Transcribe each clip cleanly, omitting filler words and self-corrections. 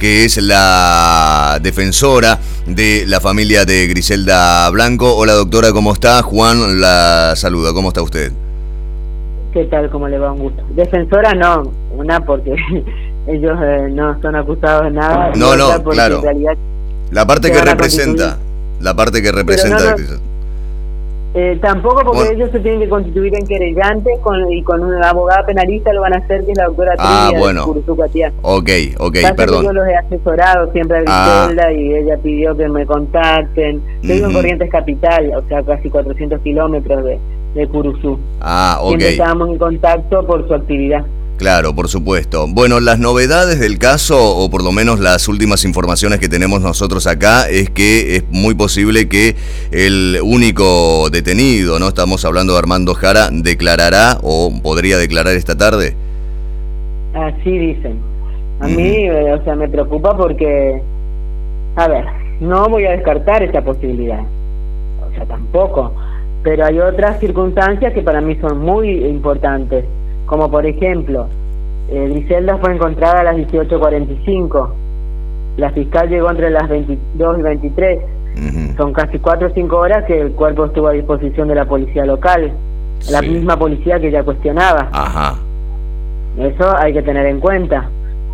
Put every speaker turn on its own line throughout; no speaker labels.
que es la defensora de la familia de Griselda Blanco. Hola doctora, ¿cómo está? Juan la saluda, ¿cómo está usted?
¿Qué tal? ¿Cómo le va? Un gusto. Defensora no, una porque ellos no son acusados de nada.
No,
claro.
La parte que representa. La parte que representa.
Tampoco porque
bueno,
ellos se tienen que constituir en querellantes y con una abogada penalista lo van a hacer, que es la doctora Trilla
bueno. Ok, perdón.
Yo los he asesorado siempre a Griselda y ella pidió que me contacten. Yo vivo en Corrientes Capital, o sea, casi 400 kilómetros de Curuzú.
Ok.
Siempre estábamos en contacto por su actividad.
Claro, por supuesto. Bueno, las novedades del caso, o por lo menos las últimas informaciones que tenemos nosotros acá, es que es muy posible que el único detenido, ¿no? Estamos hablando de Armando Jara, declarará o podría declarar esta tarde.
Así dicen. A mí, o sea, me preocupa porque, a ver, no voy a descartar esa posibilidad. O sea, tampoco. Pero hay otras circunstancias que para mí son muy importantes. Como por ejemplo, Griselda fue encontrada a las 18:45. La fiscal llegó entre las 22 y 23. Son casi 4 o 5 horas que el cuerpo estuvo a disposición de la policía local. La misma policía que ella cuestionaba. Eso hay que tener en cuenta.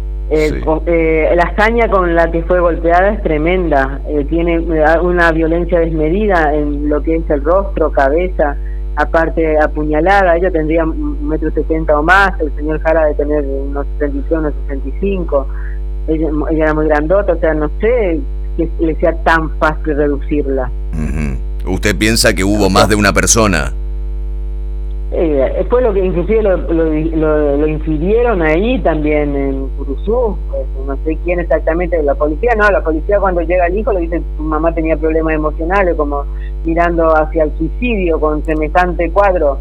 La hazaña con la que fue golpeada es tremenda. Tiene una violencia desmedida en lo que es el rostro, cabeza. Aparte apuñalada, ella tendría 1,70 m o más, el señor Jara de tener unos 61, unos 65, ella era muy grandota, o sea, no sé que le sea tan fácil reducirla.
¿Usted piensa que hubo más de una persona?
Fue lo que inclusive lo infirieron ahí también en Curuzú, no sé quién exactamente, la policía cuando llega el hijo le dice tu mamá tenía problemas emocionales, como mirando hacia el suicidio con semejante cuadro,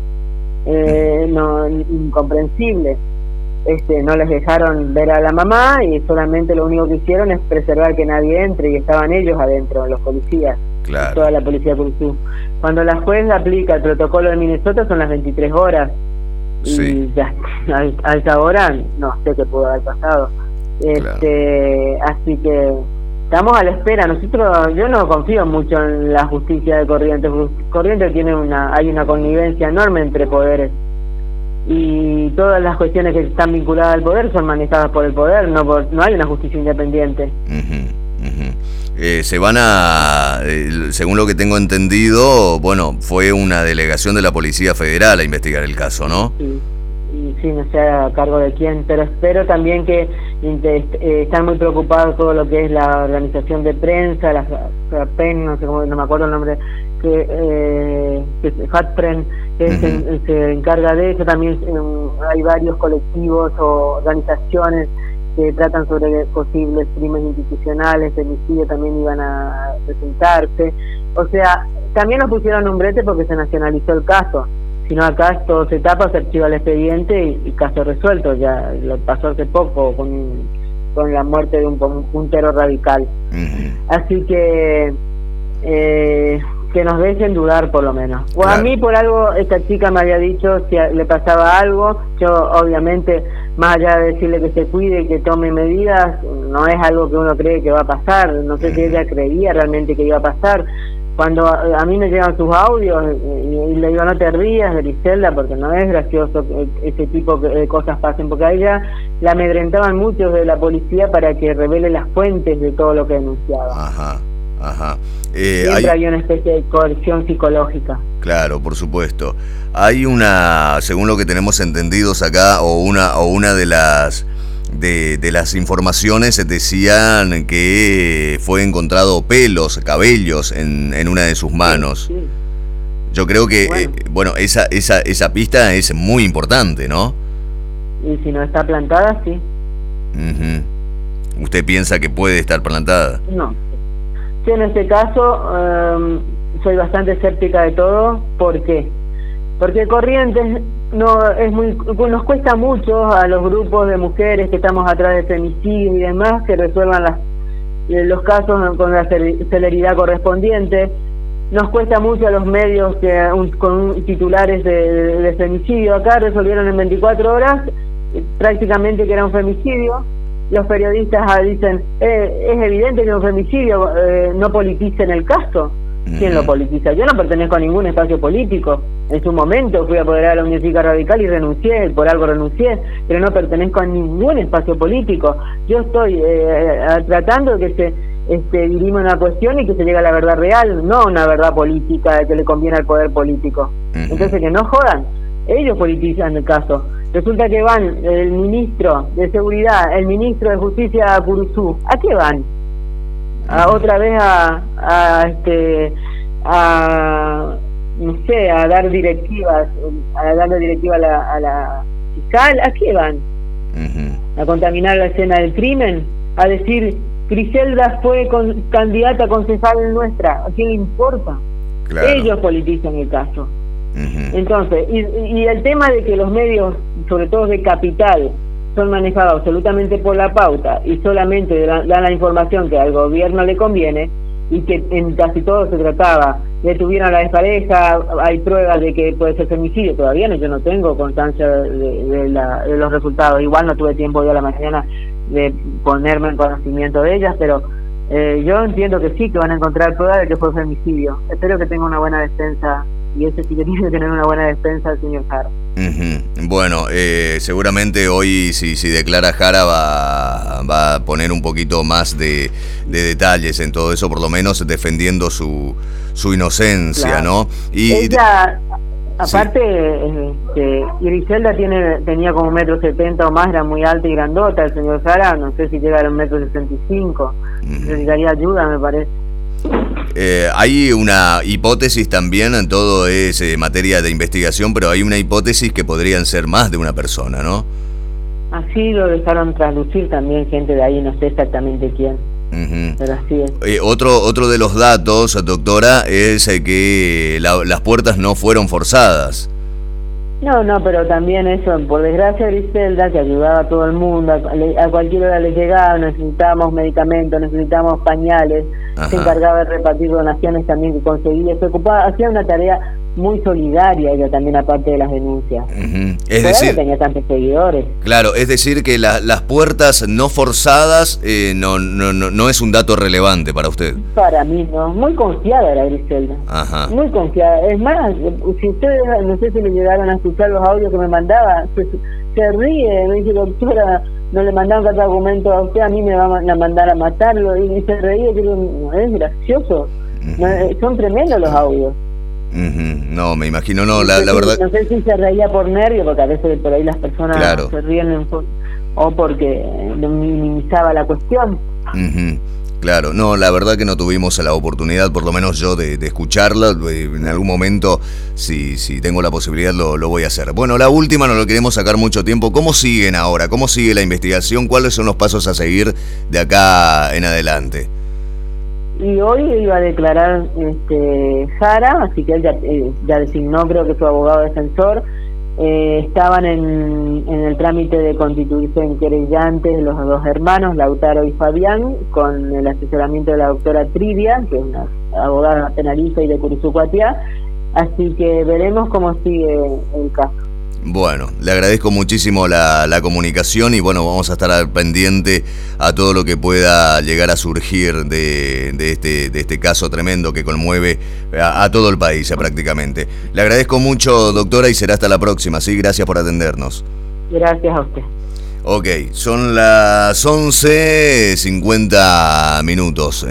incomprensible. No les dejaron ver a la mamá y solamente lo único que hicieron es preservar que nadie entre, y estaban ellos adentro, los policías.
Claro.
Toda la policía Curuzú. Cuando la juez aplica el protocolo de Minnesota son las 23 horas. Y ya, a esa hora no sé qué pudo haber pasado. Así que estamos a la espera. Yo no confío mucho en la justicia de Corrientes. Corrientes hay una connivencia enorme entre poderes. Y todas las cuestiones que están vinculadas al poder son manejadas por el poder, no hay una justicia independiente.
Se van a, según lo que tengo entendido, bueno, fue una delegación de la Policía Federal a investigar el caso, ¿no?
Sí, no sé a cargo de quién, pero espero también que están muy preocupados todo lo que es la organización de prensa, la PEN, no me acuerdo el nombre, que Hatpren, que se encarga de eso. También hay varios colectivos o organizaciones que tratan sobre posibles crímenes institucionales, femicidio también iban a presentarse. O sea, también nos pusieron un brete porque se nacionalizó el caso. Si no, acá todo se tapa, se archiva el expediente y caso resuelto. Ya lo pasó hace poco con la muerte de un puntero radical. Así que nos dejen dudar por lo menos. O a mí por algo esta chica me había dicho si le pasaba algo. Yo obviamente, más allá de decirle que se cuide y que tome medidas, no es algo que uno cree que va a pasar. No sé si ella creía realmente que iba a pasar. Cuando a mí me llegan sus audios y le digo no te rías, Griselda, porque no es gracioso que ese tipo de cosas pasen, porque a ella la amedrentaban muchos de la policía para que revele las fuentes de todo lo que denunciaba. Siempre hay una especie de coerción psicológica.
Claro, por supuesto. Hay según lo que tenemos entendidos acá, o una de las informaciones decían que fue encontrado cabellos en una de sus manos. Sí. Yo creo que esa pista es muy importante, ¿no?
Y si no está plantada, sí.
¿Usted piensa que puede estar plantada?
No. Sí, en este caso soy bastante escéptica de todo. ¿Por qué? Porque Corrientes nos cuesta mucho a los grupos de mujeres que estamos atrás de femicidios y demás que resuelvan los casos con la celeridad correspondiente. Nos cuesta mucho a los medios con titulares de femicidio. Acá resolvieron en 24 horas prácticamente que era un femicidio. los periodistas dicen, es evidente que es un femicidio, no politicen el caso. ¿Quién lo politiza? Yo no pertenezco a ningún espacio político. En su momento fui apoderada de la Unión Cívica Radical y renuncié, por algo renuncié, pero no pertenezco a ningún espacio político. Yo estoy tratando de que se dirima una cuestión y que se llegue a la verdad real, no a una verdad política que le conviene al poder político. Entonces que no jodan, ellos politizan el caso. Resulta que van el ministro de Seguridad, el ministro de Justicia a Curuzú. ¿A qué van? Otra vez no sé, a dar directivas, a darle directiva a la fiscal. ¿A qué van? A contaminar la escena del crimen, a decir Griselda fue candidata a concejal nuestra. ¿A quién le importa? Claro. Ellos politizan el caso. Entonces, y el tema de que los medios, sobre todo de capital, son manejados absolutamente por la pauta y solamente dan la información que al gobierno le conviene, y que en casi todo se trataba, detuvieron a la despareja, hay pruebas de que puede ser femicidio, todavía no, yo no tengo constancia de los resultados, igual no tuve tiempo hoy a la mañana de ponerme en conocimiento de ellas, pero yo entiendo que sí, que van a encontrar pruebas de que fue femicidio. Espero que tenga una buena defensa, y ese sí que tiene que tener una buena defensa el señor Jara.
Bueno, seguramente hoy si declara Jara va a poner un poquito más de detalles en todo eso, por lo menos defendiendo su inocencia, claro, ¿no? Y
ella, aparte, Griselda tenía como 1,70 m o más, era muy alta y grandota. El señor Jara, no sé si llega a 1,65 m, necesitaría ayuda, me parece.
Hay una hipótesis también, en todo es materia de investigación, pero hay una hipótesis que podrían ser más de una persona, ¿no?
Así lo dejaron traslucir también gente de ahí, no sé exactamente quién. Pero así es.
Otro de los datos, doctora, es que las puertas no fueron forzadas.
No, pero también eso, por desgracia, Griselda, que ayudaba a todo el mundo, a cualquier hora le llegaba, necesitábamos medicamentos, necesitábamos pañales, se encargaba de repartir donaciones también que conseguía, se ocupaba, hacía una tarea muy solidaria ella también, aparte de las denuncias.
Es decir,
tenía tantos seguidores.
Claro, es decir que las puertas no forzadas no es un dato relevante para usted.
Para mí no, muy confiada era Griselda. Muy confiada. Es más, si ustedes, no sé si le llegaron a escuchar los audios que me mandaba, se ríe, me dice, doctora, no le mandaron cada argumento a usted, a mí me van a mandar a matarlo, y se reía, no, es gracioso. Son tremendos los audios.
No, me imagino, no, la verdad.
No sé si se reía por nervio, porque a veces por ahí las personas se ríen o porque minimizaba la cuestión.
Claro, no, la verdad que no tuvimos la oportunidad, por lo menos yo, de escucharla. En algún momento, si tengo la posibilidad, lo voy a hacer. Bueno, la última, no lo queremos sacar mucho tiempo. ¿Cómo siguen ahora? ¿Cómo sigue la investigación? ¿Cuáles son los pasos a seguir de acá en adelante?
Y hoy iba a declarar Jara, así que él ya designó, creo que su abogado defensor. Estaban en el trámite de constituirse en querellantes los dos hermanos, Lautaro y Fabián, con el asesoramiento de la doctora Trivia, que es una abogada penalista y de Curuzú-Cuatiá. Así que veremos cómo sigue el caso.
Bueno, le agradezco muchísimo la comunicación y bueno, vamos a estar al pendiente a todo lo que pueda llegar a surgir de este caso tremendo que conmueve a todo el país prácticamente. Le agradezco mucho, doctora, y será hasta la próxima, ¿sí? Gracias por atendernos.
Gracias a usted.
Ok, son las 11:50.